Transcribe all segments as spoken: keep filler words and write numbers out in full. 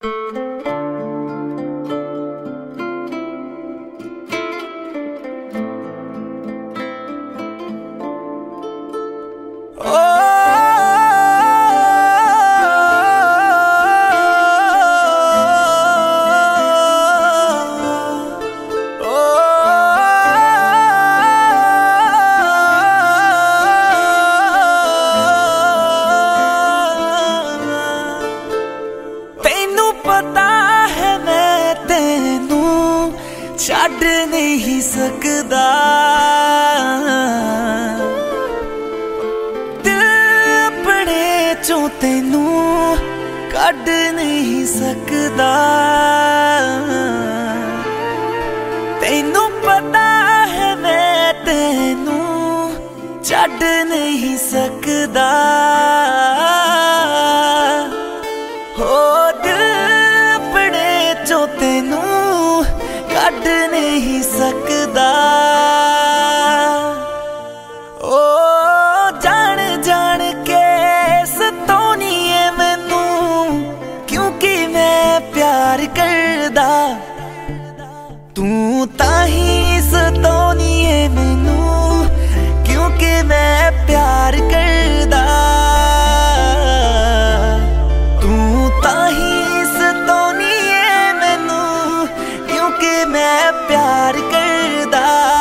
छड़ नहीं सकदा दिल अपने चों तैनू कढ नहीं सकदा। तैनू पता है मैं तैनू छड़ नहीं सकदा। हो दिल अपने चों तैनू कढ नहीं सकदा। ओ जान जान के सताउनी है मैनू क्योंकि मैं प्यार करदा। तू ताही सताउनी है मैनू क्योंकि मैं प्यार करदा। तू ताही सताउनी है मैनू क्योंकि मैं प्यार करदा।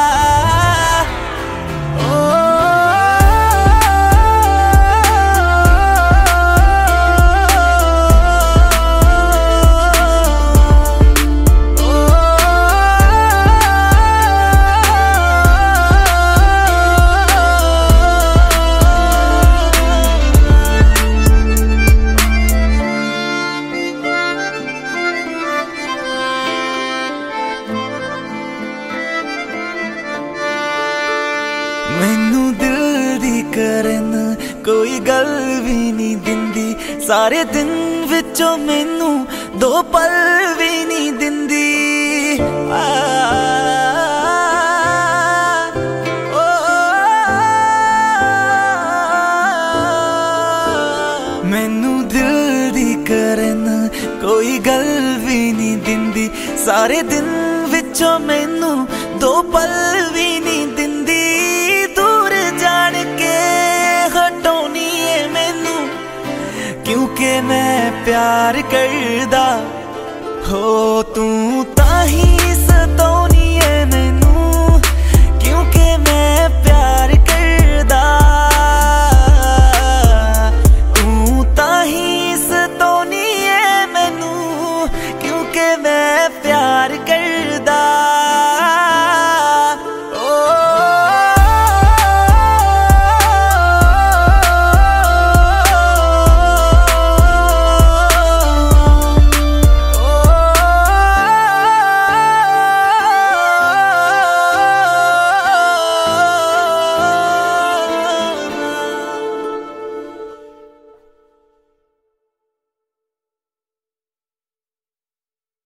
मैनू दिल दी करन कोई गल भी नहीं दिंदी। सारे दिन विचों मैनू दो पल भी नहीं दिंदी। आ, ओ, मैनू दिल दी करन कोई गल भी नहीं दिंदी। सारे दिन विचों मैनू दो पल भी नहीं दिंदी। क्योंकि मैं प्यार करदा। हो तू